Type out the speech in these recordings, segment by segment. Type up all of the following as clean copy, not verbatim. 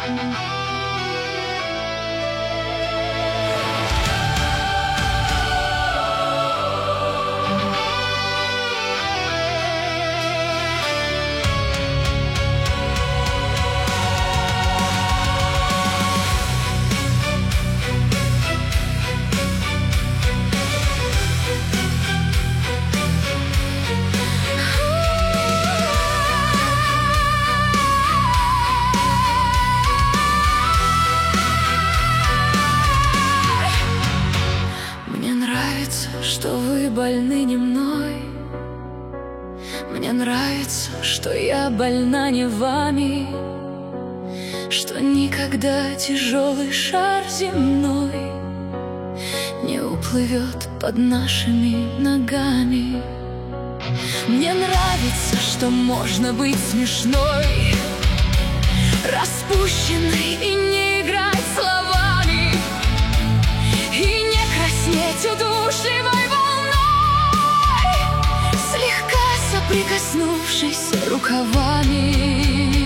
Что вы больны не мной. Мне нравится, что я больна не вами, что никогда тяжелый шар земной не уплывет под нашими ногами. Мне нравится, что можно быть смешной, распущенной и не играть словами, и не краснеть удушливой волной, слегка соприкоснувшись рукавами.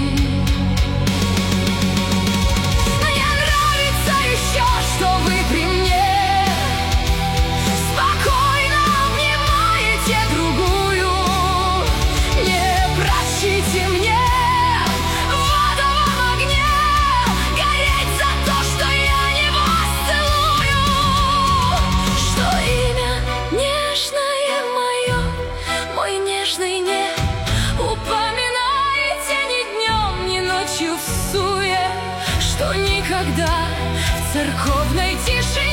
Мне нравится еще, что вы при мне спокойно обнимаете другую. Не прощите мне в адовом огне гореть за то, что я не вас целую, что имя нежное мое, мой нежный, не упоминаете ни днем, ни ночью в суе, что никогда в церковной тишине